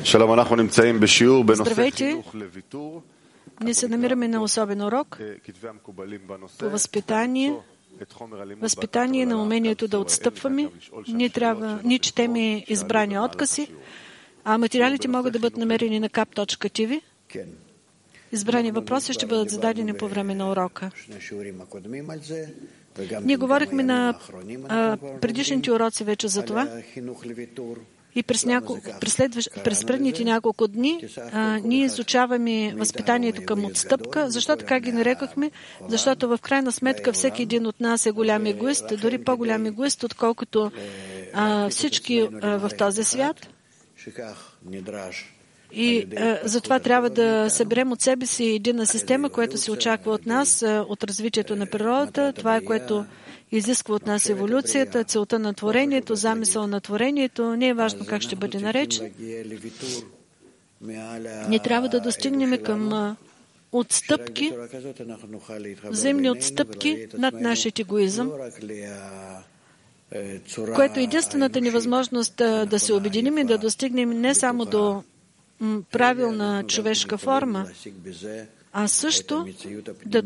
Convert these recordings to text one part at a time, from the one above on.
Здравейте! Ние се намираме на особен урок по възпитание на умението да отстъпваме. Ние четеме избрани откази, а материалите могат да бъдат намерени на kap.tv. Избрани въпроси ще бъдат зададени по време на урока. Ние говорихме на предишните уроци вече за това. И през предните няколко дни ние изучаваме възпитанието към отстъпка. Защо така ги нарекохме? Защото в крайна сметка всеки един от нас е голям егоист, дори по-голям егоист, отколкото всички в този свят. И затова трябва да съберем от себе си единна система, която се очаква от нас, от развитието на природата. Това е което изисква от нас еволюцията, целта на творението, замисъл на творението. Не е важно как ще бъде наречен. Ние трябва да достигнем към отстъпки, взаимни отстъпки над нашия егоизъм, което е единствената ни възможност да се обединим и да достигнем не само до правилна човешка форма, а също да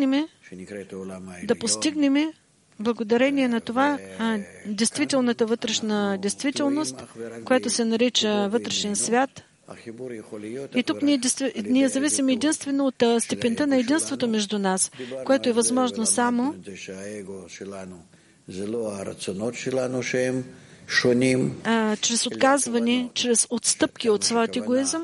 постигнем благодарение на това действителната вътрешна действителност, която се нарича вътрешен свят. И тук ние зависим единствено от степента на единството между нас, което е възможно само чрез отказване, чрез отстъпки от своят егоизъм.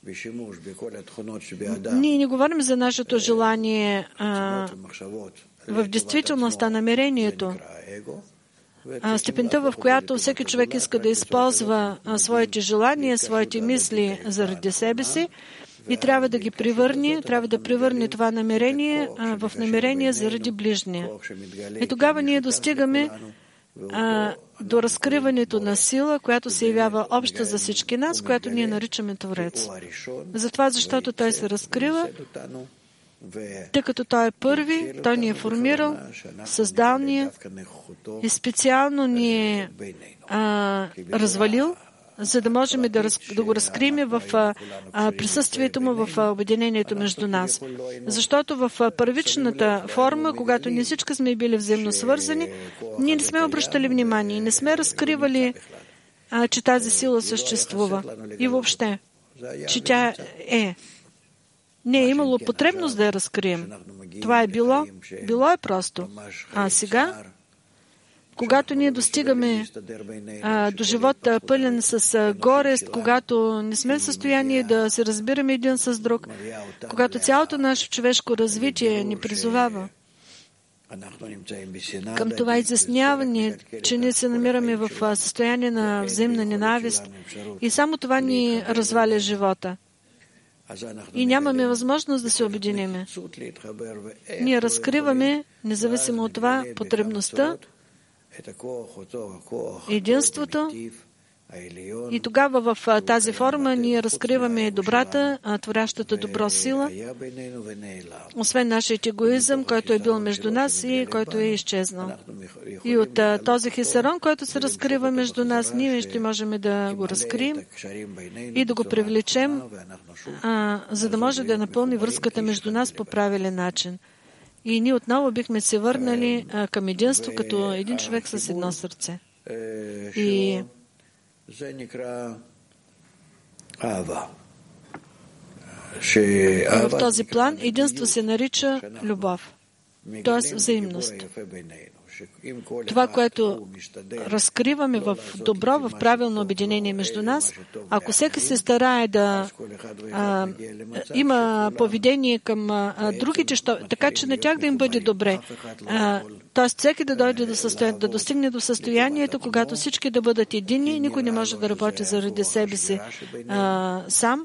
Ние не говорим за нашето желание в действителността, намерението. Степента, в която всеки човек иска да използва своите желания, своите мисли заради себе си и трябва да превърне това намерение в намерение заради ближния. И тогава ние достигаме до разкриването на сила, която се явява обща за всички нас, която ние наричаме Творец. Затова, защото Той се разкрива, тъй като Той е първи, Той ни е формирал, създал ни е и специално ни е развалил, за да можем да го разкрием в присъствието му, в обединението между нас. Защото в първичната форма, когато ние всички сме били взаимно свързани, ние не сме обръщали внимание, не сме разкривали, че тази сила съществува. И въобще, че тя е. Не е имало потребност да я разкрием. Това е било е просто. А сега, когато ние достигаме до живота пълен с горест, когато не сме в състояние да се разбираме един с друг, когато цялото наше човешко развитие ни призовава към това изясняване, че ние се намираме в състояние на взаимна ненавист и само това ни разваля живота. И нямаме възможност да се обединим. Ние разкриваме, независимо от това, потребността, единството, и тогава в тази форма ние разкриваме добрата, творящата добро сила, освен нашият егоизъм, който е бил между нас и който е изчезнал. И от този хисарон, който се разкрива между нас, ние ще можем да го разкрием и да го привлечем, за да може да напълни връзката между нас по правилен начин. И ние отново бихме се върнали към единство, като един човек с едно сърце. И в този план единство се нарича любов, т.е. взаимност. Това, което разкриваме в добро, в правилно обединение между нас, ако всеки се старае да има поведение към другите, така че на тях да им бъде добре, т.е. всеки да дойде да достигне до състоянието, когато всички да бъдат единни, никой не може да работи заради себе си сам,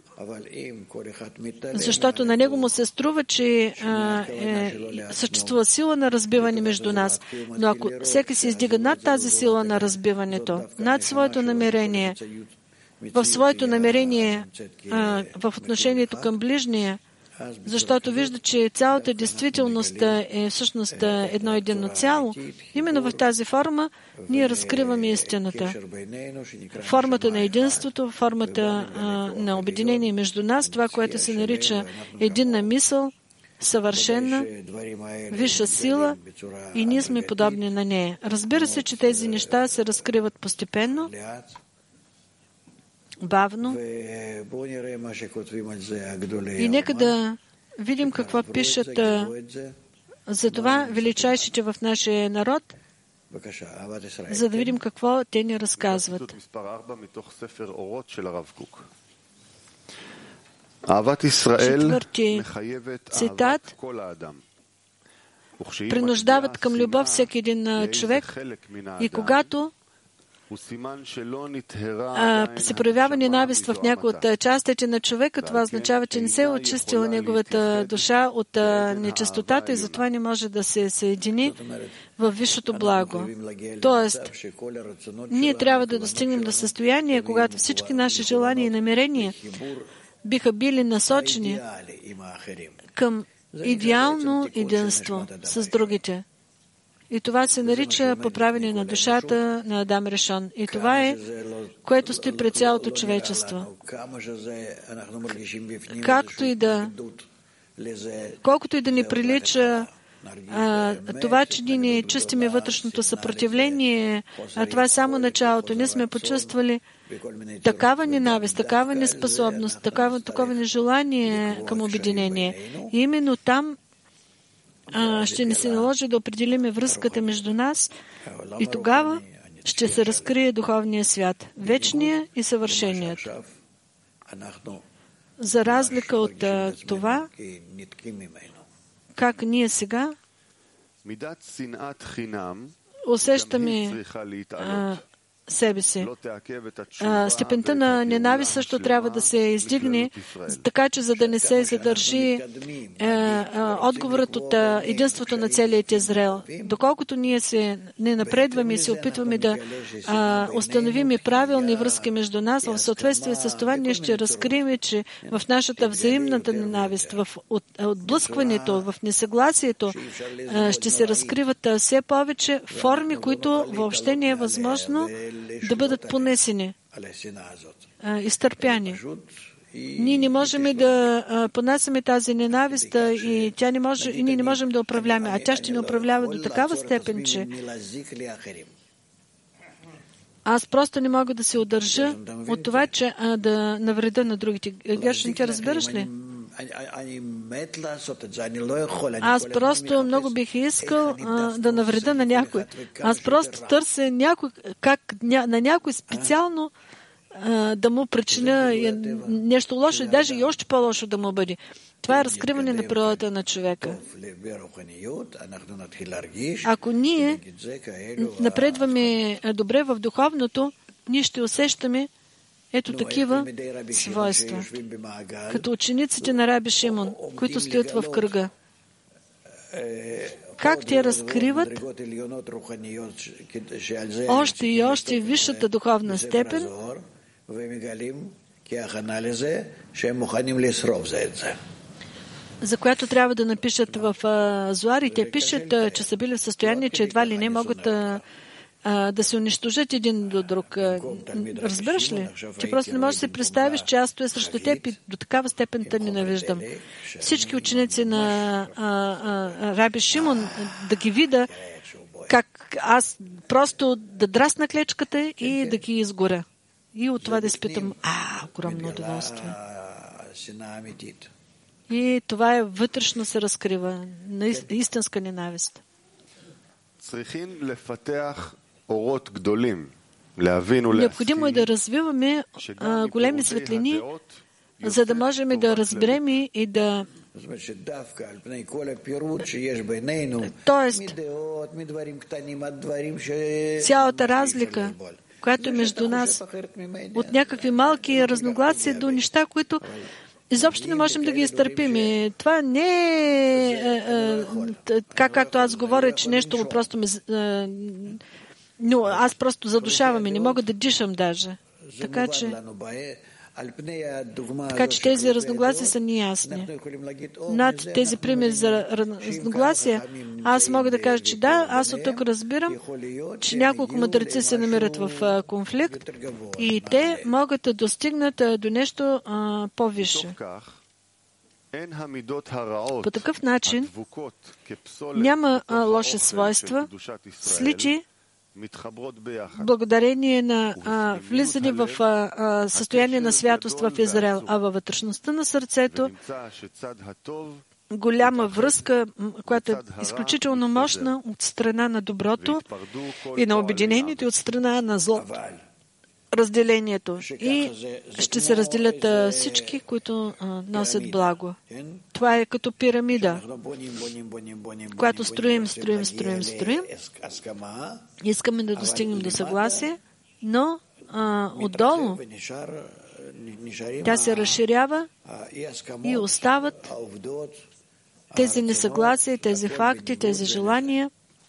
защото на него му се струва, че съществува сила на разбиване между нас. Но ако всеки се издига над тази сила на разбиването, над своето намерение, в своето намерение в отношението към ближния, защото вижда, че цялата действителност е всъщност едно единно цяло, именно в тази форма ние разкриваме истината. Формата на единството, формата на обединение между нас, това, което се нарича единна мисъл, съвършена, висша сила, и ние сме подобни на нея. Разбира се, че тези неща се разкриват постепенно, бавно. И нека да видим какво пишат за това величайшите в нашия народ, за да видим какво те ни разказват. Четвърти цитат: принуждават към любов всеки един човек, и когато се проявява ненавист в някои от частите на човека, това означава, че не се е очистила неговата душа от нечистотата и затова не може да се съедини в висшето благо. Тоест, ние трябва да достигнем до състояние, когато всички наши желания и намерения биха били насочени към идеално единство с другите. И това се нарича поправяне на душата на Адам Ришон. И това е, което стои пред цялото човечество. Колкото и да ни прилича това, че ние не чувстваме вътрешното съпротивление, това е само началото. Ние сме почувствали такава ненавист, такава неспособност, такова нежелание към обединение. И именно там ще ни се наложи да определиме връзката между нас и тогава ще се разкрие духовния свят, вечния и съвършеният. За разлика от това, как ние сега усещаме себе си. Степента на ненавист също трябва да се издигне, така че за да не се задържи отговорът от единството на целият Израел. Доколкото ние не напредваме и се опитваме да установим и правилни връзки между нас, в съответствие с това ние ще разкрием, че в нашата взаимната ненавист, в отблъскването, в несъгласието ще се разкриват все повече форми, които въобще не е възможно да бъдат понесени, изтърпяни. Ние не можем да понасяме тази ненавист и ние не можем да управляваме, а тя ще ни управлява до такава степен, че аз просто не мога да се удържа от това, че да навреда на другите. Гершон, ти разбираш ли? Аз просто много бих искал да навреда на някой. Аз просто търся някой, на някой специално да му причиня нещо лошо и даже и още по-лошо да му бъде. Това е разкриване на природата на човека. Ако ние напредваме добре в духовното, ние ще усещаме ето такива свойства. Като учениците на Раби Шимон, които стоят в кръга. Как те разкриват още и още висшата духовна степен, за която трябва да напишат в Зоар, и те пишат, че са били в състояние, че едва ли не могат да се унищожат един до друг. Разбираш ли? Че просто не можеш да се представиш, че аз стоя срещу теб и до такава степен те ненавиждам. Всички ученици на Раби Шимон да ги видя как аз просто да драсна клечката и да ги изгоря. И от това да изпитам огромно удоволствие. И това е вътрешно се разкрива. Истинска ненавист. Необходимо е да развиваме големи светлини, за да можем да разберем и да... Тоест, цялата разлика, която е между нас, от някакви малки разногласия до неща, които изобщо не можем да ги изтърпим. И това не е както аз говоря, че нещо просто ме... Но аз просто задушавам и не мога да дишам даже. Така че Така че тези разногласия са неясни. Над тези примери за разногласия, аз мога да кажа, че да, аз от тук разбирам, че няколко мъдреци се намират в конфликт и те могат да достигнат до нещо по-висше. По такъв начин няма лоши свойства, слити благодарение на влизане в състояние на святост в Израел, а във вътрешността на сърцето голяма връзка, която е изключително мощна от страна на доброто и на обединението и от страна на злото. Разделението. И ще се разделят всички, които носят благо. Това е като пирамида, която строим. Искаме да достигнем до съгласие, но отдолу тя се разширява и остават тези несъгласия, тези факти, тези желания.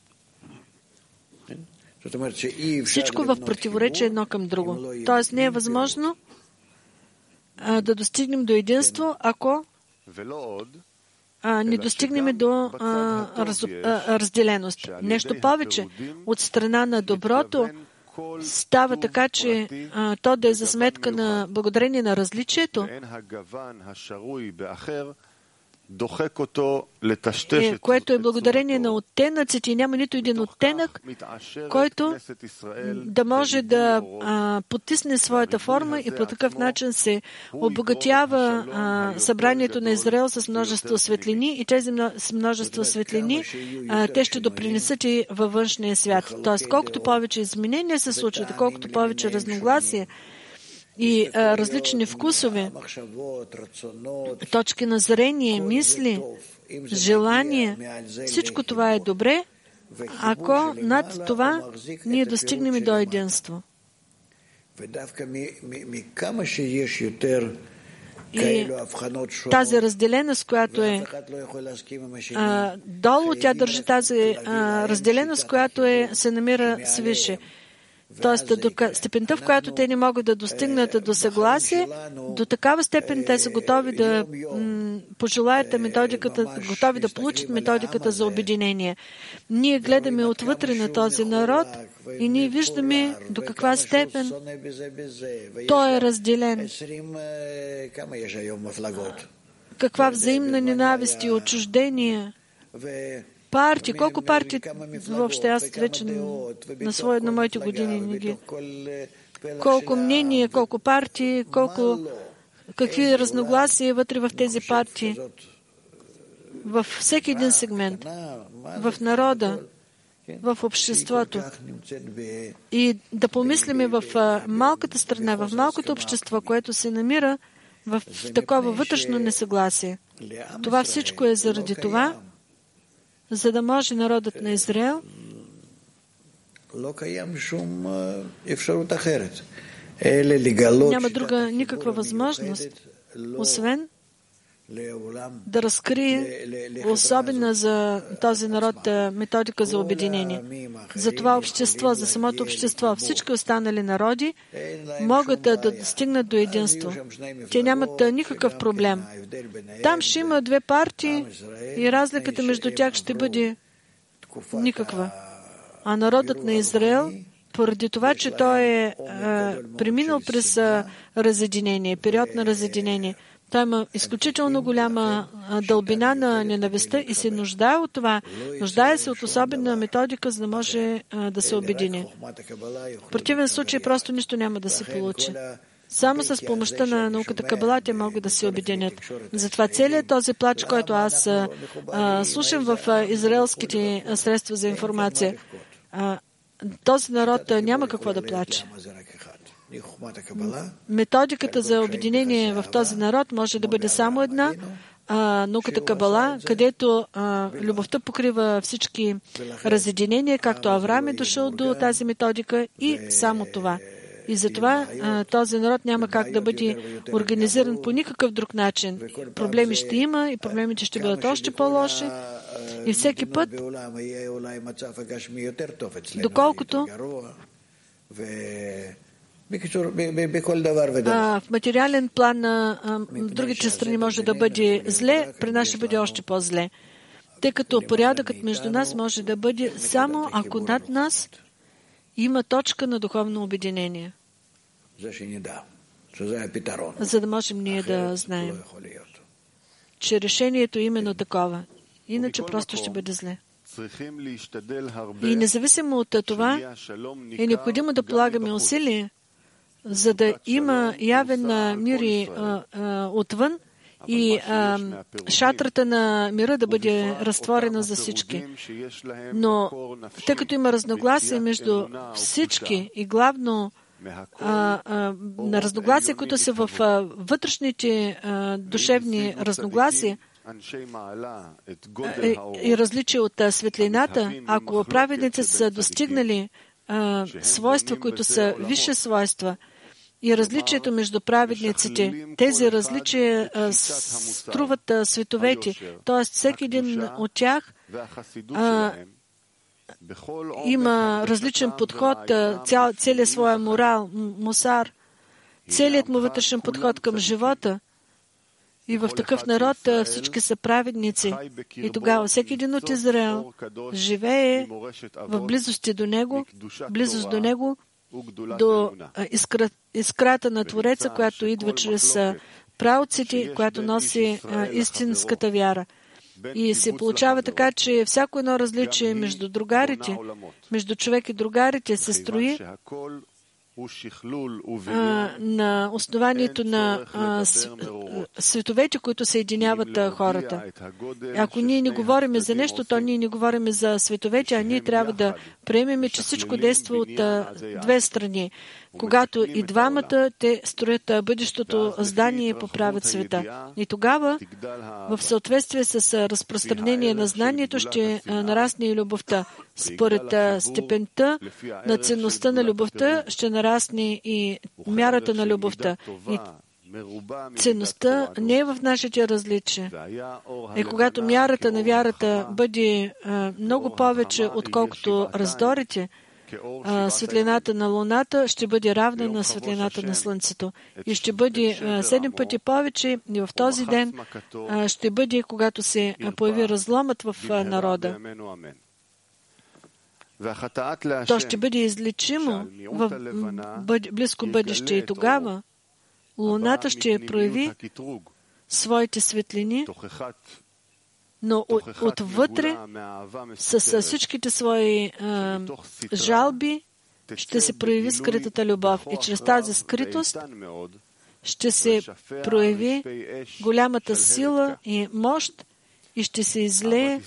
Всичко в противоречие едно към друго. Тоест не е възможно да достигнем до единство, ако не достигнем до разделеност. Нещо повече, от страна на доброто става така, че то да е за сметка на благодарение на различието, което е благодарение на оттенъците и няма нито един оттенък, който да може да потисне своята форма и по такъв начин се обогатява събранието на Израел с множество светлини и тези множество светлини те ще допринесат и във външния свят. Тоест, колкото повече изменения се случват, колкото повече разногласия и различни вкусове, точки на зрение, мисли, желания, всичко това е добре, ако над това ние достигнем до единство. И тази разделеност, която е долу, тя държи тази разделеност, която се намира свише. Тоест, до степента, в която те не могат да достигнат до съгласие, до такава степен те са готови да пожелаят методиката, готови да получат методиката за обединение. Ние гледаме отвътре на този народ и ние виждаме до каква степен той е разделен. Каква взаимна ненавист и отчуждение. Партии, колко партии въобще аз вече на моите години колко мнения, колко партии, какви разногласия вътре в тези партии, във всеки един сегмент, в народа, в обществото. И да помислиме в малката страна, в малкото общество, което се намира в такова вътрешно несъгласие. Това всичко е заради това, за да може народът на Израел няма друга никаква възможност, освен да разкрие особена за този народ методика за обединение. За това общество, за самото общество, всички останали народи могат да достигнат до единство. Те нямат никакъв проблем. Там ще има две партии и разликата между тях ще бъде никаква. А народът на Израел, поради това, че той е преминал през разединение, период на разединение, той има изключително голяма дълбина на ненавистта и се нуждае от това. Нуждае се от особена методика, за да може да се обедини. В противен случай просто нищо няма да се получи. Само с помощта на науката Кабала те могат да се обединят. Затова целият този плач, който аз слушам в израелските средства за информация, този народ няма какво да плаче. Методиката за обединение в този народ може да бъде само една, науката Кабала, където любовта покрива всички разединения, както Авраам е дошъл до тази методика и само това. И затова този народ няма как да бъде организиран по никакъв друг начин. Проблеми ще има и проблемите ще бъдат още по-лоши. И всеки път, доколкото В материален план другите страни може да бъде зле, при нас ще бъде още по-зле. Тъй като порядъкът между нас може да бъде само ако над нас има точка на духовно обединение. За да можем ние да знаем, че решението е именно такова. Иначе просто ще бъде зле. И независимо от това, е необходимо да полагаме усилия, за да има явен мир отвън и шатрата на мира да бъде разтворена за всички. Но тъй като има разногласие между всички и главно на разногласия, които са в вътрешните душевни разногласия и различия от светлината, ако праведниците са достигнали свойства, които са висши свойства, и различието между праведниците, тези различия струват световете, т.е. всеки един от тях има различен подход, целият своя морал, мусар, целият му вътрешен подход към живота. И в такъв народ всички са праведници. И тогава всеки един от Израел живее в близост до него, до искрата на Твореца, която идва чрез праотците, която носи истинската вяра. И се получава така, че всяко едно различие между другарите, между човек и другарите се строи на основанието на световете, които съединяват хората. Ако ние не говорим за нещо, то ние не говорим за световете, а ние трябва да приемем, че всичко действа от две страни. Когато и двамата те строят бъдещото здание и поправят света. И тогава, в съответствие с разпространение на знанието, ще нарасне и любовта. Според степента на ценността на любовта, ще нарасне и мярата на любовта. И ценността не е в нашите различия. И когато мярата на вярата бъде много повече, отколкото раздорите, светлината на луната ще бъде равна на светлината на слънцето. И ще бъде 7 пъти повече и в този ден ще бъде, когато се появи разломът в народа. То ще бъде излечимо в близко бъдеще и тогава луната ще прояви своите светлини, но отвътре с всичките свои жалби ще се прояви скритата любов. И чрез тази скритост ще се прояви голямата сила и мощ и ще се излее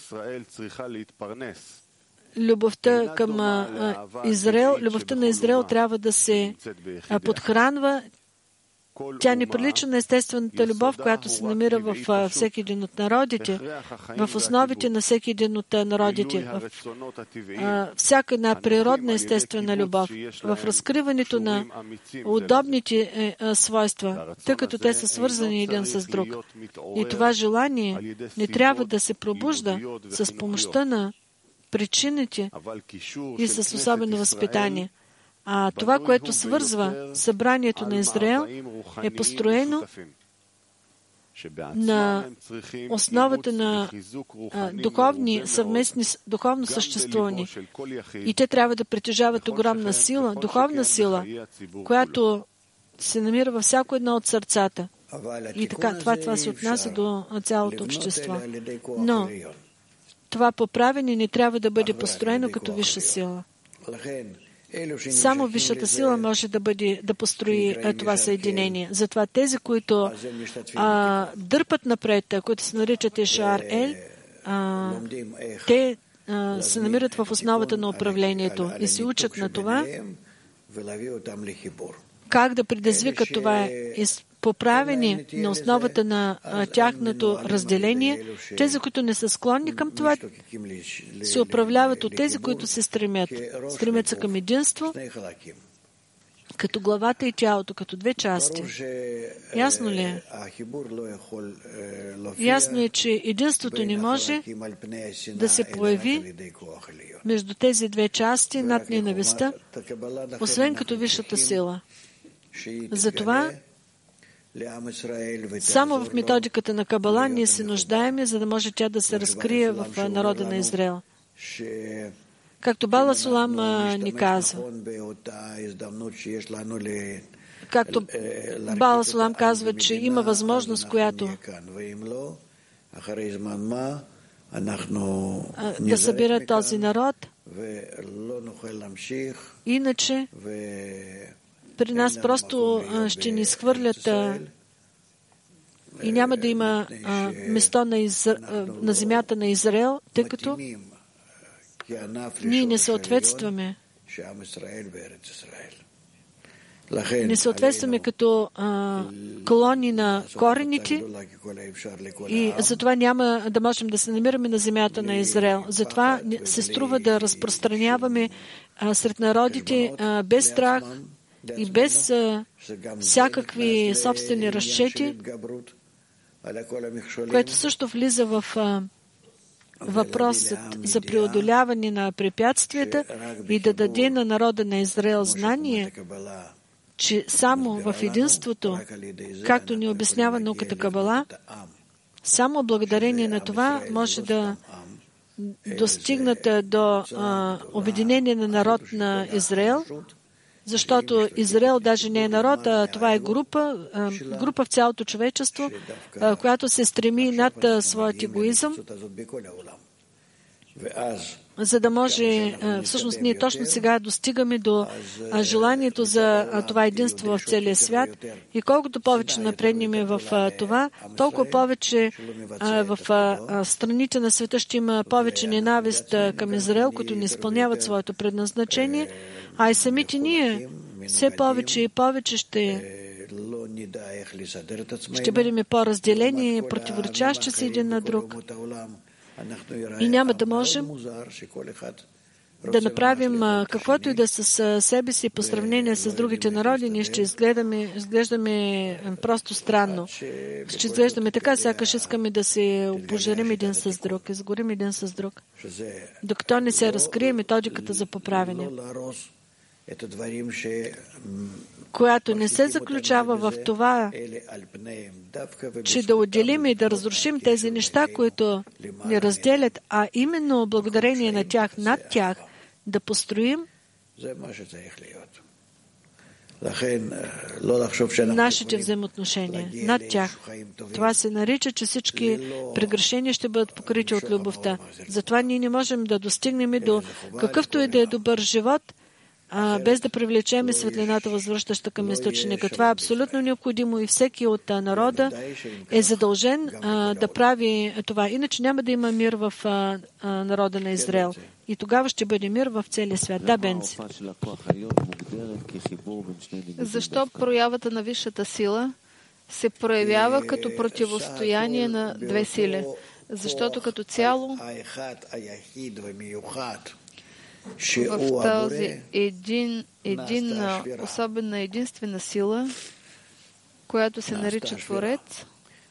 любовта към Израел. Любовта на Израел трябва да се подхранва. Тя не прилича на естествената любов, която се намира в всеки един от народите, в основите на всеки един от народите, в всяка една природна естествена любов, в разкриването на удобните свойства, тъй като те са свързани един с друг. И това желание не трябва да се пробужда с помощта на причините и с особено възпитание. А това, което свързва събранието на Израел, е построено на основата на духовно съществуване. И те трябва да притежават огромна сила, духовна сила, която се намира във всяко едно от сърцата. И така, това се отнася до цялото общество. Но това поправене не трябва да бъде построено като висша сила. Само висшата сила може да построи това съединение. Затова тези, които дърпат напред, които се наричат Ешар Ел, те се намират в основата на управлението и се учат на това, как да предизвикат това поправени на основата на тяхното разделение. Тези, които не са склонни към това, се управляват от тези, които се стремят. Стремят се към единство, като главата и тялото, като две части. Ясно ли е? Ясно е, че единството не може да се появи между тези две части над ненавистта, освен като висшата сила. Затова само в методиката на Кабала ние се нуждаем, за да може тя да се разкрие в народа на Израел. Както Бала Сулам ни казва. Както Бала Сулам казва, че има възможност, която да събира този народ. Иначе при нас просто ще ни изхвърлят и няма да има место на земята на Израел, тъй като ние не съответстваме. Не съответстваме като колони на корените и затова няма да можем да се намираме на земята на Израел. Затова се струва да разпространяваме сред народите без страх и без всякакви собствени разчети, което също влиза в въпросът за преодоляване на препятствията и да даде на народа на Израел знание, че само в единството, както ни обяснява науката Кабала, само благодарение на това може да достигнат до обединение на народ на Израел, защото Израел даже не е народ, а това е група в цялото човечество, която се стреми над своят егоизъм, за да може, всъщност ние точно сега достигаме до желанието за това единство в целия свят и колкото повече напреднем в това, толкова повече в страните на света ще има повече ненавист към Израел, които не изпълняват своето предназначение, а и самите ние все повече и повече ще бъдем по-разделени, противоречащи се един на друг. И няма да можем да направим каквото и да с себе си по сравнение с другите народи. Ние ще изглеждаме просто странно. Ще изглеждаме така, сякаш искаме да се обожарим един с друг, изгорим един с друг. Докато не се разкрие методиката за поправяне, която не се заключава в това, че да отделим и да разрушим тези неща, които ни разделят, а именно благодарение на тях, над тях, да построим нашите взаимоотношения над тях. Това се нарича, че всички прегрешения ще бъдат покрити от любовта. Затова ние не можем да достигнем до какъвто и да е добър живот, без да привлечем светлината, възвръщаща към източника. Това е абсолютно необходимо и всеки от народа е задължен да прави това. Иначе няма да има мир в народа на Израел. И тогава ще бъде мир в целия свят. Да, Бенци. Защо проявата на висшата сила се проявява като противостояние на две сили? Защото като цяло в този особена единствена сила, която се нарича Творец,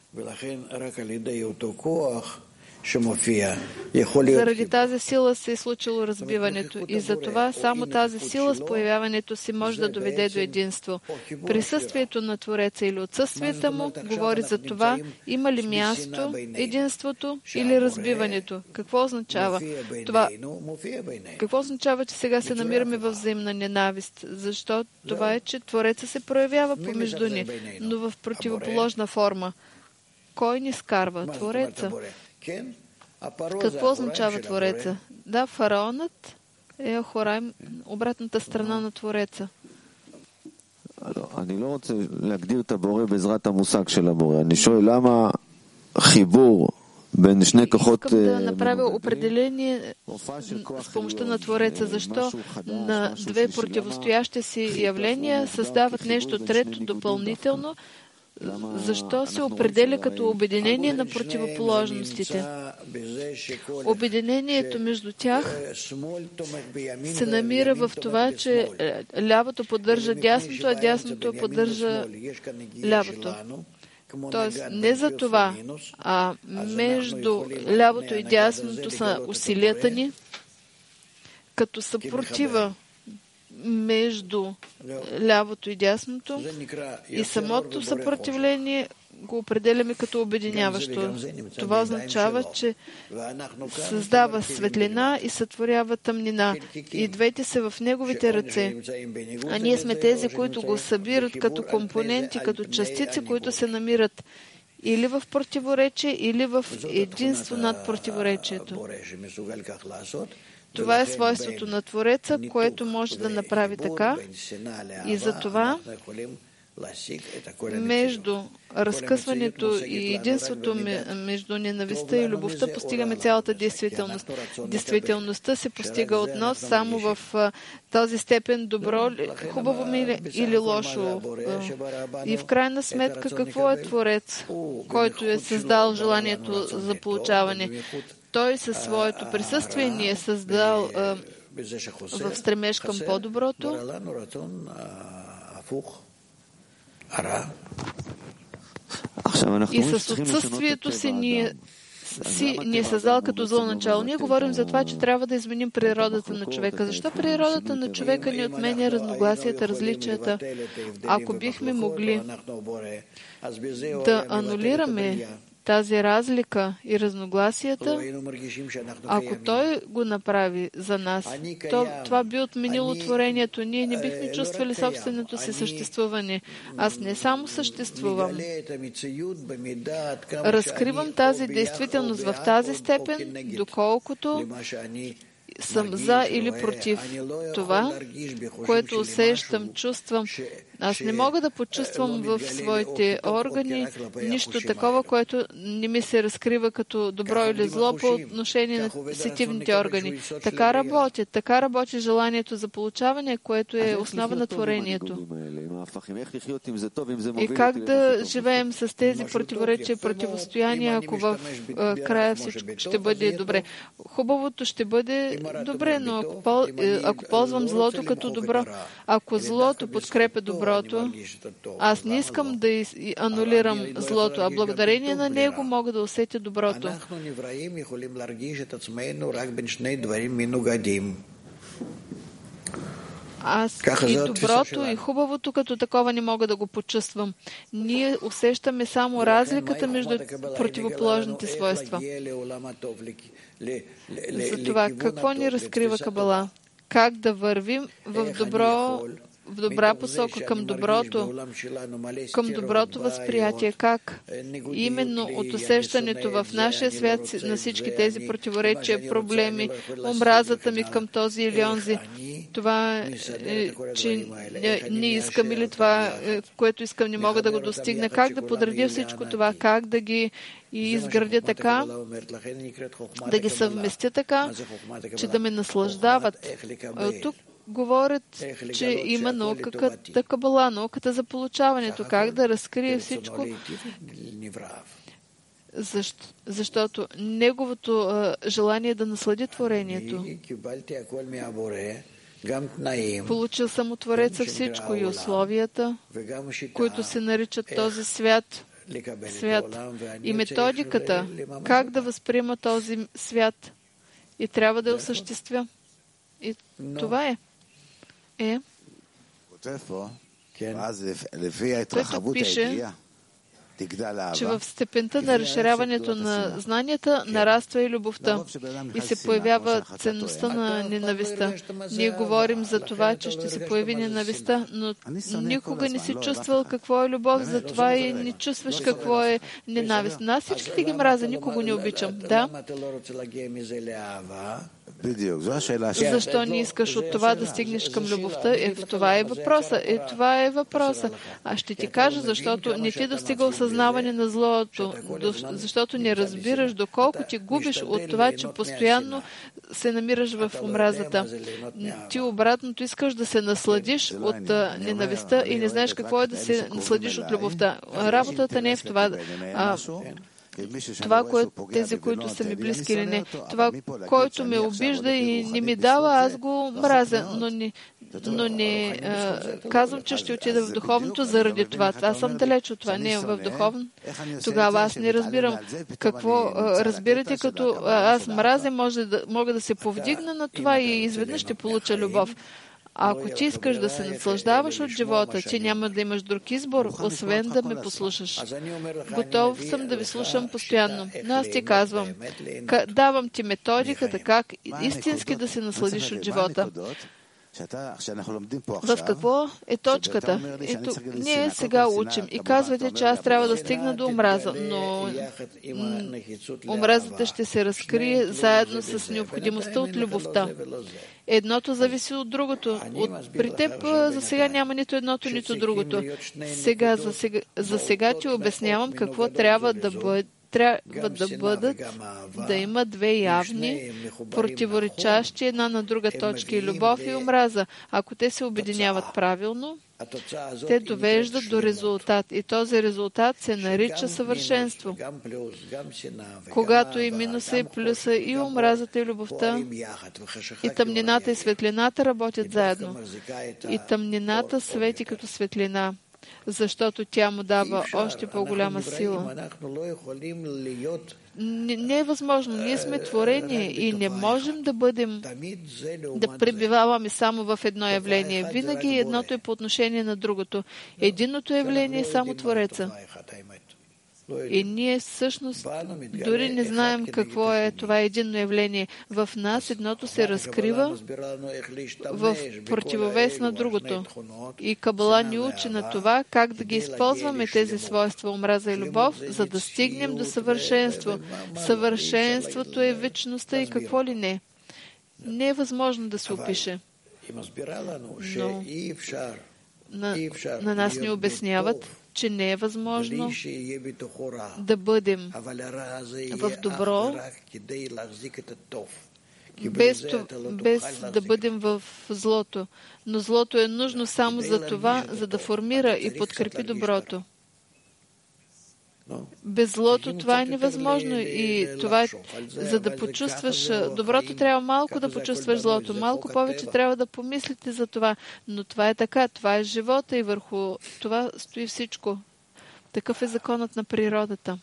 заради тази сила се е случило разбиването и затова само тази сила с появяването си може да доведе до единство. Присъствието на Твореца или отсъствието му говори за това, има ли място единството или разбиването. Какво означава това? Какво означава, че сега се намираме във взаимна ненавист? Защо? Това е, че Твореца се проявява помежду ни, но в противоположна форма. Кой ни скарва? Твореца. Какво означава Твореца? Да, фараонът е Ахораим, обратната страна на Твореца. אני לא רוצה להגדיר את הבורא בעזרת המושג של הבורא. אני שואל למה חיבור בין שני כוחות... Искам да направя определение с помощта на Твореца. Защо на две противостоящи си явления създават нещо трето допълнително? Защо се определя като обединение на противоположностите? Обединението между тях се намира в това, че лявото поддържа дясното, а дясното поддържа лявото. Тоест, не за това, а между лявото и дясното са усилията ни, като съпротива между лявото и дясното и самото съпротивление го определяме като обединяващо. Това означава, че създава светлина и сътворява тъмнина. И двете са в неговите ръце. А ние сме тези, които го събират като компоненти, като частици, които се намират или в противоречие, или в единство над противоречието. Това е свойството на Твореца, което може да направи така. И затова между разкъсването и единството между ненавистта и любовта постигаме цялата действителност. Действителността се постига от нас само в тази степен добро, хубаво ми или лошо. И в крайна сметка какво е Творец, който е създал желанието за получаване? Той със своето присъствие ни е създал в стремеж към по-доброто. И с отсъствието си ни е създал като зло начало. Ние говорим за това, че трябва да изменим природата на човека. Защо природата на човека ни отменя разногласията, различията? Ако бихме могли да анулираме тази разлика и разногласията, ако той го направи за нас, то това би отменило творението. Ние не бихме чувствали собственото си съществуване. Аз не само съществувам. Разкривам тази действителност в тази степен, доколкото съм за или против това, което усещам, чувствам. Аз не мога да почувствам в своите органи нищо такова, което не ми се разкрива като добро или зло по отношение на сетивните органи. Така работи желанието за получаване, което е основа на творението. И как да живеем с тези противоречия, противостояния, ако в края всичко ще бъде добре? Хубавото ще бъде добре, но ако ползвам злото като добро, ако злото подкрепя доброто, аз не искам да анулирам злото, а благодарение на него мога да усетя доброто. Аз и доброто, и хубавото като такова не мога да го почувствам. Ние усещаме само разликата между противоположните свойства. Затова какво ни разкрива Кабала? Как да вървим в добра посока към доброто възприятие. Как? Именно от усещането в нашия свят на всички тези противоречия, проблеми, омразата ми към този или онзи, това, че не искам или това, което искам, не мога да го достигна. Как да подредя всичко това? Как да ги изградя така, да ги съвместя така, че да ме наслаждават. Тук говорят, че има науката Кабала, науката за получаването, как да разкрие всичко, защото неговото желание е да наслади творението. Получил съм от Твореца всичко и условията, които се наричат този свят, и методиката, как да възприема този свят, и трябва да я осъществя. И това е. Който пише, че в степента на разширяването на знанията нараства и любовта и се появява ценността на ненавистта. Ние говорим за това, че ще се появи ненавистта, но никога не си чувствал какво е любов, затова и не чувстваш какво е ненавист. Аз всичките ги мразя, никого не обичам. Да? Защо не искаш от това да стигнеш към любовта? Това е въпроса. Това е въпроса. Аз ще ти кажа, защото не ти достига осъзнаване на злото, защото не разбираш доколко ти губиш от това, че постоянно се намираш в омразата. Ти обратното искаш да се насладиш от ненавистта и не знаеш какво е да се насладиш от любовта. Работата не е в това. Това, тези, които са ми близки или не, това, който ме обижда и не ми дава, аз го мразя, но не казвам, че ще отида в духовното заради това. Аз съм далеч от това, не в духовно. Тогава аз не разбирам какво разбирате, като аз мразя, мога да се повдигна на това и изведнъж ще получа любов. А ако ти искаш да се наслаждаваш от живота, ти няма да имаш друг избор, освен да ме послушаш. Готов съм да ви слушам постоянно. Но аз ти казвам, давам ти методиката как истински да се насладиш от живота. В какво е точката? Ето, ние сега учим и казвате, че аз трябва да стигна до омраза, но омразата ще се разкрие заедно с необходимостта от любовта. Едното зависи от другото. При теб за сега няма нито едното, нито другото. За сега ти обяснявам какво трябва да бъдат, да има две явни, противоречащи една на друга точки, любов и омраза. Ако те се обединяват правилно, те довеждат до резултат и този резултат се нарича съвършенство. Когато и минуса, и плюса, и омразата, и любовта, и тъмнината, и светлината работят заедно. И тъмнината свети като светлина, защото тя му дава още по-голяма сила. Не е възможно. Ние сме творени и не можем да пребиваваме само в едно явление. Винаги едното е по отношение на другото. Единното явление е само Твореца. И ние всъщност дори не знаем какво е това единно явление. В нас едното се разкрива в противовес на другото. И Кабала ни учи на това, как да ги използваме тези свойства, омраза и любов, за да стигнем до съвършенство. Съвършенството е вечността и какво ли не. Не е възможно да се опише. Но на нас ни обясняват, че не е възможно да бъдем в добро, без да бъдем в злото. Но злото е нужно само за това, за да формира и подкрепи доброто. Без злото това е невъзможно и това е, за да почувстваш доброто, трябва малко да почувстваш злото. Малко повече трябва да помислите за това. Но това е така, това е живота и върху това стои всичко. Такъв е законът на природата.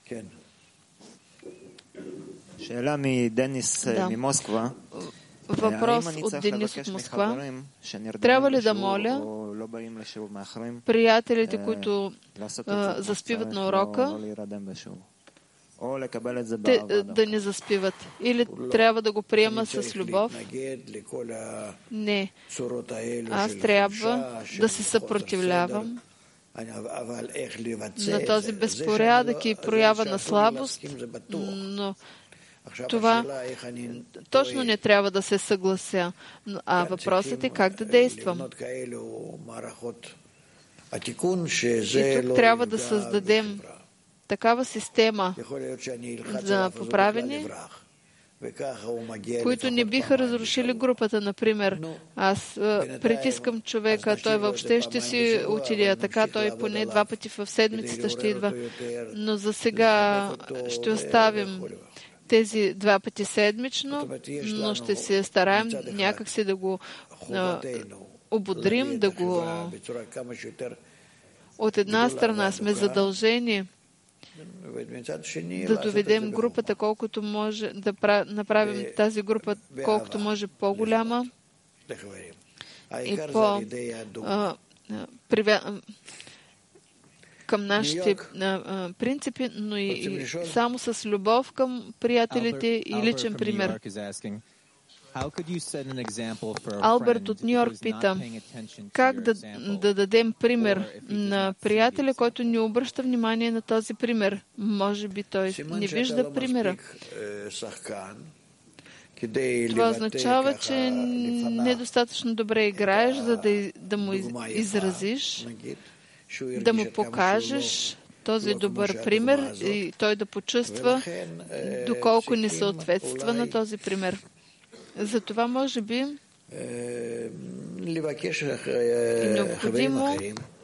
Въпрос от Денис от Москва. Трябва ли да моля приятелите, които заспиват на урока, да не заспиват? Или трябва да го приема с любов? Не. Аз трябва да се съпротивлявам на този безпорядък и проява на слабост, но това точно не трябва да се съглася. А въпросът е как да действам. И тук трябва да създадем такава система за поправене, които не биха разрушили групата. Например, аз притискам човека, той въобще ще си отиде, така той поне 2 пъти в седмицата ще идва. Но за сега ще оставим тези 2 пъти седмично, но ще се стараем някакси да го ободрим, да го... От една страна сме задължени да доведем групата колкото може, да направим тази група колкото може по-голяма и към нашите принципи, но и само с любов към приятелите и личен пример. Алберт от Нью-Йорк пита, как да дадем пример на приятеля, който не обръща внимание на този пример. Може би той не вижда примера. Това означава, че недостатъчно добре играеш, за да му изразиш, да му покажеш този добър пример и той да почувства доколко не съответства на този пример. Затова може би е необходимо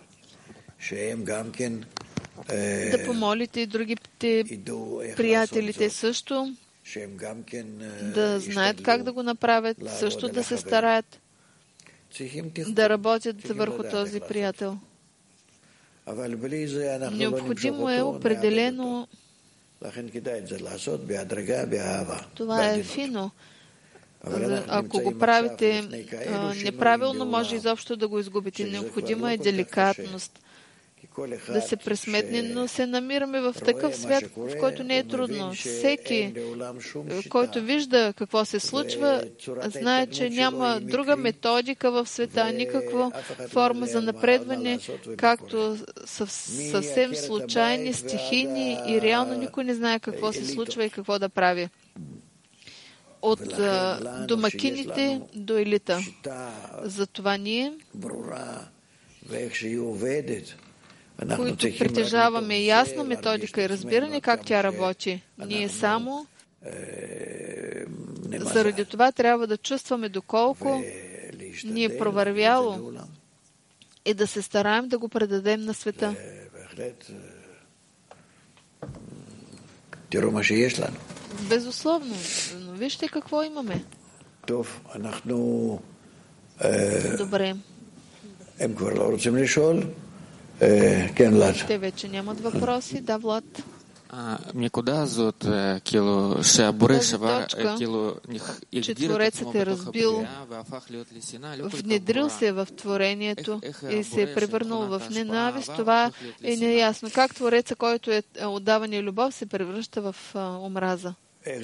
да помолите и другите приятелите също да знаят как да го направят, също да се стараят да работят върху този приятел. Необходимо е определено. Това е фино. Ако го правите неправилно, може изобщо да го изгубите. Необходима е деликатност да се пресметне, но се намираме в такъв свят, в който не е трудно. Всеки, който вижда какво се случва, знае, че няма друга методика в света, никаква форма за напредване, както съвсем случайни, стихийни и реално никой не знае какво се случва и какво да прави. От домакините до елита. Затова ние, които притежаваме ясна методика и разбиране как тя работи, ние само заради това трябва да чувстваме доколко ни е провървяло и да се стараем да го предадем на света. Безусловно. Но вижте какво имаме. Добре. Те вече нямат въпроси. Да, Влад. Нікуди зот кіло шабуре шавар кіло че Творецът е разбил, внедрил се в творението и се е превърнал в ненавист. Това е неясно. Как Творецът, който е отдаване и любов, се превръща в омраза?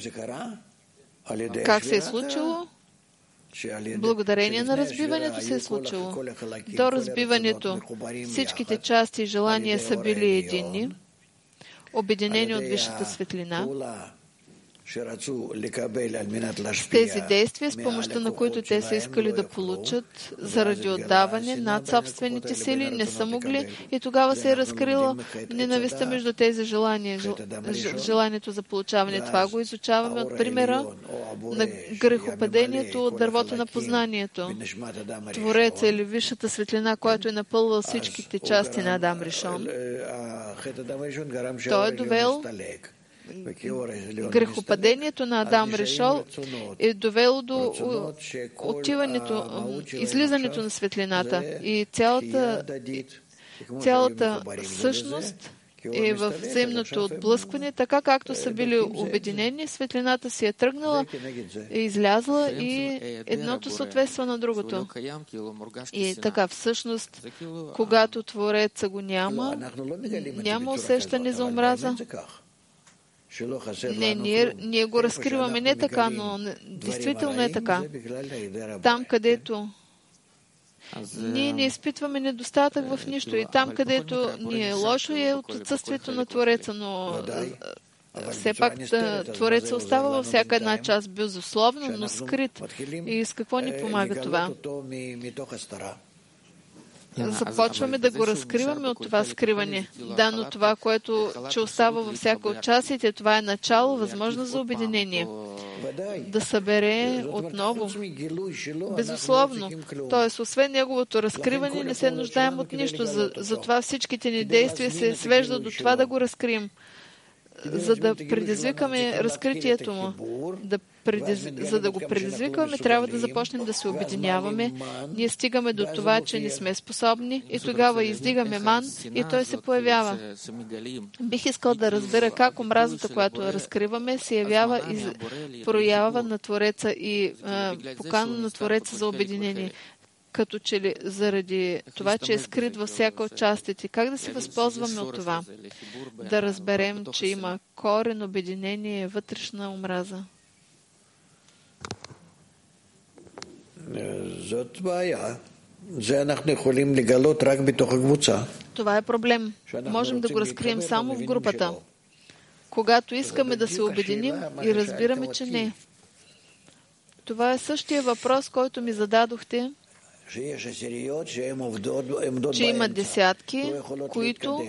Как се е случило? Благодарение на разбиването се е случило. До разбиването всичките части и желания са били единни, обединени от висшата светлина. С тези действия, с помощта на които те са искали да получат заради отдаване над собствените сили, не са могли и тогава се е разкрила ненавистта между тези желания, желанието за получаване. Това го изучаваме от примера на грехопадението от дървото на познанието. Твореца или висшата светлина, която е напълвал всичките части на Адам Ришон, той е довел грехопадението на Адам Ришон е довело до излизането на светлината и цялата същност е в взаимното отблъскване, така както са били обединени, светлината си е тръгнала, е излязла и едното съответства на другото. И така всъщност, когато Твореца го няма усещане за омраза. Не, ние го разкриваме не така, но действително е така. Там, където ние не изпитваме недостатък в нищо и там, където ни е лошо, е от отсъствието на Твореца, но все пак Твореца остава във всяка една част, безусловно, но скрит. И с какво ни помага това? Започваме да го разкриваме от това скриване. Да, но това, което остава във всяка от частите, това е начало, възможност за обединение. Да събере отново. Безусловно. Тоест, освен неговото разкриване, не се нуждаем от нищо. Затова всичките ни действия се свеждат до това да го разкрием. За да предизвикаме разкритието му. За да го предизвикаме, трябва да започнем да се обединяваме. Ние стигаме до това, че не сме способни и тогава издигаме ман и той се появява. Бих искал да разбера как омразата, която разкриваме, се явява и проява на Твореца и покана на Твореца за обединение. Като че ли заради това, че е скрит във всяка от частите. Как да се възползваме от това? Да разберем, че има корен, обединение, вътрешна омраза. Това е проблем. Можем да го разкрием само в групата. Когато искаме да се обединим и разбираме, че не. Това е същия въпрос, който ми зададохте, че има десятки, които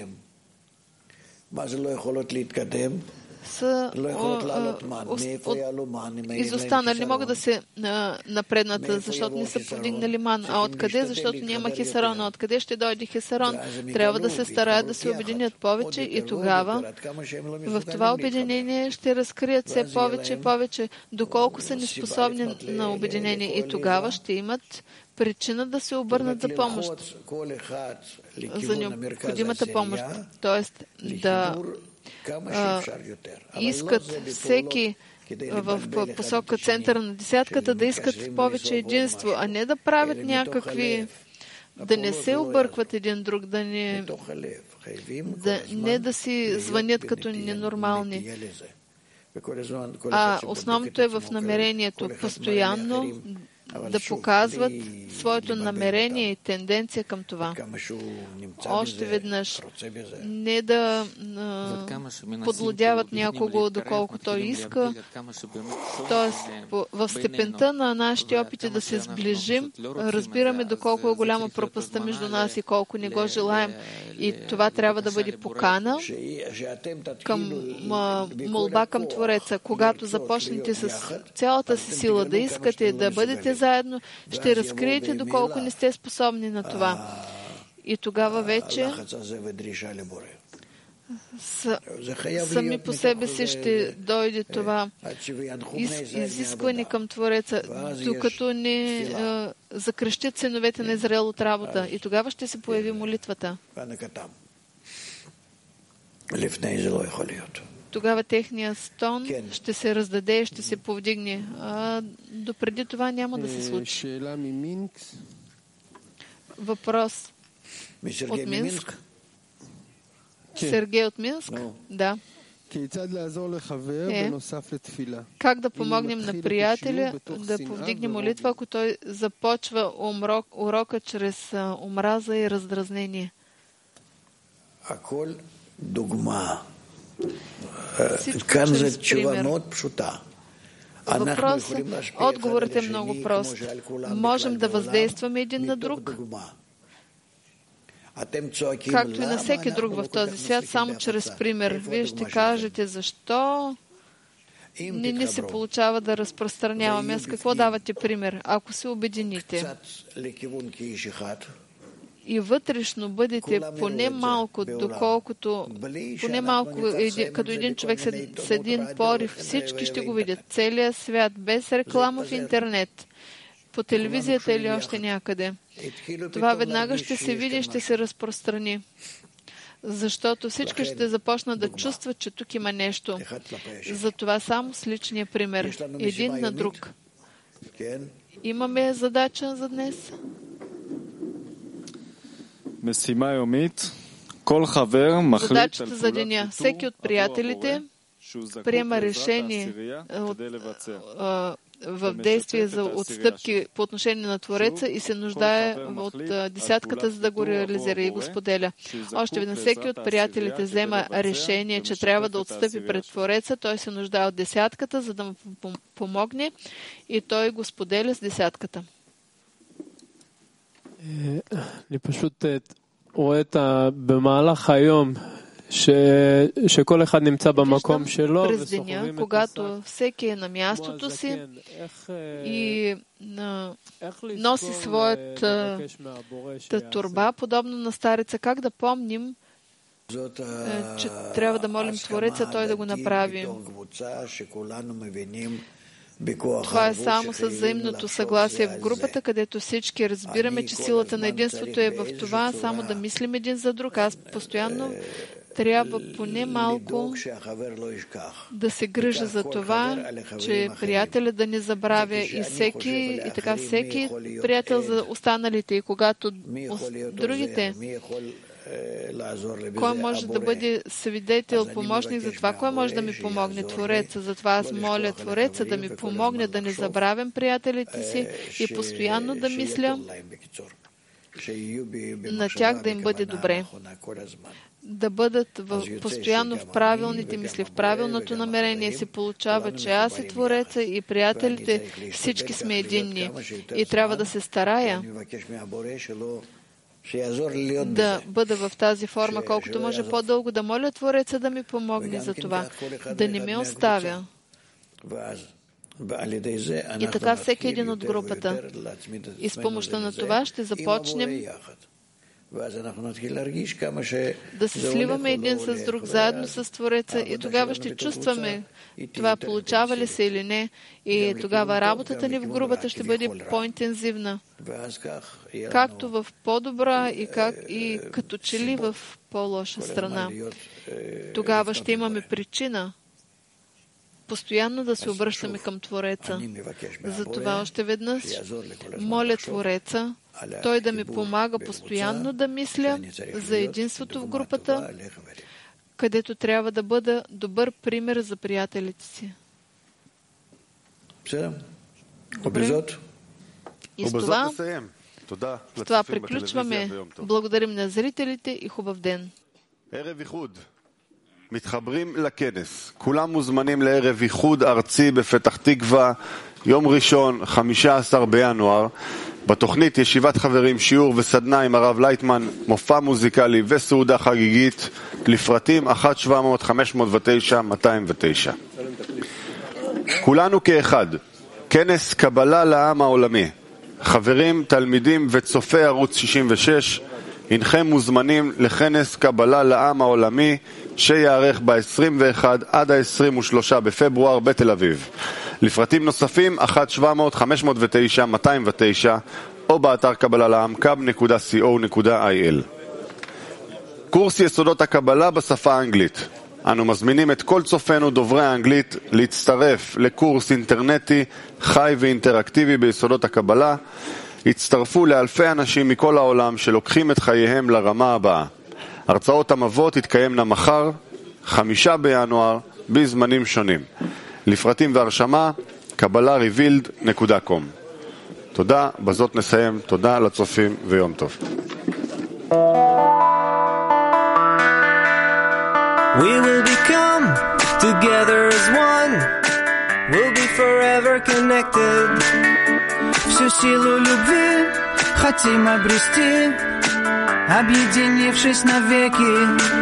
са изостанали, не могат да се напреднат, защото не са повдигнали ман. А откъде? Защото няма хесарон. А откъде ще дойде хесарон? Трябва да се стараят да се обединят повече и тогава в това обединение ще разкрият все повече и повече, доколко са неспособни на обединение. И тогава ще имат причина да се обърнат за помощ, за необходимата помощ. Тоест да искат всеки в посока центъра на десятката да искат повече единство, а не да правят някакви, да не се объркват един друг, не да си звънят като ненормални. А основното е в намерението. Постоянно да показват своето намерение и тенденция към това. Още веднъж, не да подлудяват някого, доколко той иска. Тоест, в степента на нашите опити да се сближим, разбираме доколко е голяма пропаста между нас и колко не го желаем. И това трябва да бъде покана към молба към Твореца. Когато започнете с цялата си сила да искате да бъдете заедно, ще разкриете доколко не сте способни на това. И тогава вече сами по себе си ще дойде това изискване към Твореца, докато не закръщят синовете на Израел от работа. И тогава ще се появи молитвата. Тогава техният стон ще се раздаде и ще се повдигне. Допреди това няма да се случи. Въпрос от Минск. Сергей от Минск? Да. Как да помогнем на приятеля да повдигне молитва, ако той започва урока чрез омраза и раздразнение? Всичко чрез пример. Въпросът, отговорът е много прост. Можем да въздействаме един на друг, както и на всеки друг в този свят, само чрез пример. Вие ще кажете, защо не се получава да разпространяваме. С какво давате пример? Ако се обедините и вътрешно бъдете поне малко, като един човек с един порив, всички ще го видят. Целият свят, без реклама в интернет, по телевизията или още някъде. Това веднага ще се види и ще се разпространи. Защото всички ще започнат да чувстват, че тук има нещо. Затова само с личния пример. Един на друг. Имаме задача за днес. Задачата за деня. Всеки от приятелите приема решение в действие за отстъпки по отношение на Твореца и се нуждае от десятката, за да го реализира и го споделя. Още веднъж всеки от приятелите взема решение, че трябва да отстъпи пред Твореца, той се нуждае от десятката, за да му помогне и той го споделя с десятката. אני פשוט רואה במהלך היום שכל אחד נמצא במקום שלו וסוחבים את когато всеки е на мястото си и носи своята торба, подобно на стареца. Как да помним, че трябва да молим Твореца, той да го направи. Това е само с взаимното съгласие в групата, където всички разбираме, че силата на единството е в това, само да мислим един за друг. Аз постоянно трябва поне малко да се грижа за това, че приятеля да не забравя и така всеки приятел за останалите. И когато другите, кой може да бъде свидетел, помощник за това, кой може да ми помогне? Твореца. Затова аз моля Твореца да ми помогне да не забравям приятелите си и постоянно да мисля на тях да им бъде добре. Да бъдат постоянно в правилните мисли, в правилното намерение се получава, че аз и Твореца и приятелите всички сме единни. И трябва да се старая да бъда в тази форма, колкото може по-дълго, да моля Твореца да ми помогне за това, да не ме оставя. И така всеки един от групата. И с помощта на това ще започнем да се сливаме един с друг, заедно с Твореца, и тогава ще чувстваме това получава ли се или не, и тогава работата ни в групата ще бъде по-интензивна, както в по-добра и като че ли в по-лоша страна. Тогава ще имаме причина постоянно да се обръщаме към Твореца. Затова още веднъж моля Твореца, Той да ми помага постоянно да мисля за единството в групата, където трябва да бъда добър пример за приятелите си. Добре? И с това приключваме. Благодарим на зрителите и хубав ден. מתחברים לכנס. כולם מוזמנים לערב ייחוד ארצי בפתח תקווה, יום ראשון, 15 בינואר. בתוכנית ישיבת חברים, שיעור וסדנה עם הרב לייטמן, מופע מוזיקלי וסעודה חגיגית, לפרטים 1-700-509-209. כולנו כאחד. כנס קבלה לעם העולמי. חברים, תלמידים וצופי ערוץ 66, הנכם מוזמנים לכנס קבלה לעם העולמי שיערך ב-21 עד ה-23 בפברואר בתל אביב. לפרטים נוספים 1-700-509-209 או באתר קבלה לעם kab.co.il. קורס יסודות הקבלה בשפה האנגלית. אנו מזמינים את כל צופינו דוברי האנגלית להצטרף לקורס אינטרנטי חי ואינטראקטיבי ביסודות הקבלה. הצטרפו לאלפי אנשים מכל העולם שלוקחים את חייהם לרמה הבאה. הרצאות המבוא תתקיימנה מחר, 5 בינואר, בזמנים שונים. לפרטים והרשמה, kabbalah.revealed.com. תודה, בזאת נסיים. תודה לצופים ויום טוב. We will become together as one. We'll be forever connected. Всю силу любви хотим обрести, объединившись навеки.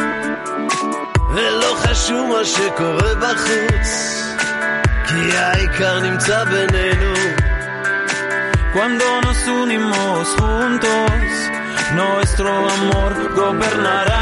ולא חשוב מה שקורה בחוץ, כי העיקר נמצא בינינו. Cuando nos unimos juntos, nuestro amor gobernará.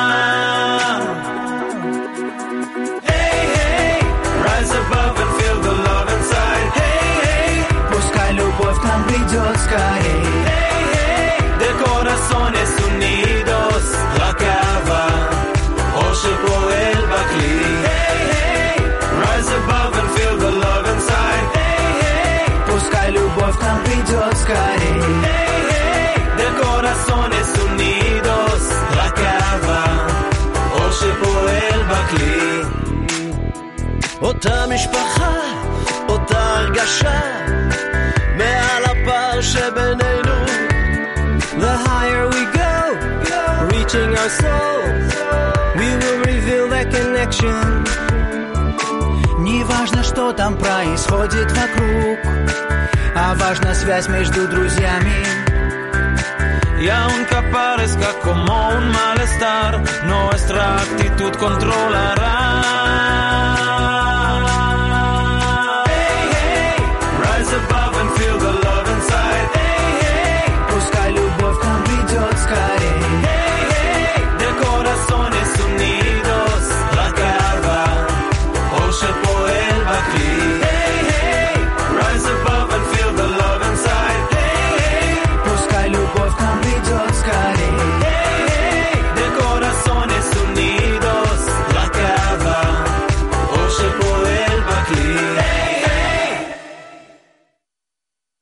Hey, hey, rise above and feel the love inside. Hey, hey, пускай любовь к нам придет скорей. Hey, hey, de corazones unidos, la cava, Osher poel bakli. Hey, hey, rise above and feel the love inside. Hey, hey, пускай любовь к нам придет скорей. Hey, hey, de corazones unidos, la cava, Osher poel bakli. אותה משפחה, אותה הרגשה, מעל הפער שבינינו. The higher we go, reaching our soul, we will reveal that connection. Не важно, что там происходит вокруг, а важна связь между друзьями. Y aunque parezca como un malestar, nuestra actitud controlará.